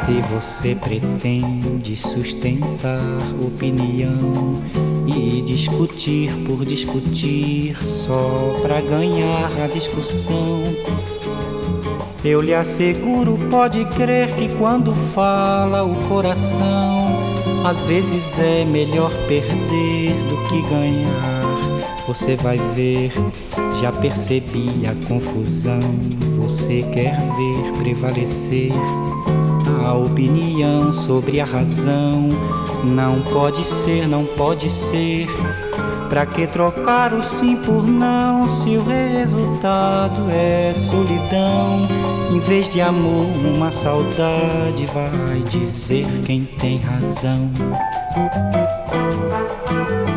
Se você pretende sustentar opinião e discutir por discutir só pra ganhar a discussão, eu lhe asseguro, pode crer que quando fala o coração, às vezes é melhor perder do que ganhar. Você vai ver, já percebi a confusão. Você quer ver prevalecer a opinião sobre a razão. Não pode ser, não pode ser. Pra que trocar o sim por não, se o resultado é solidão? Em vez de amor, uma saudade, vai dizer quem tem razão.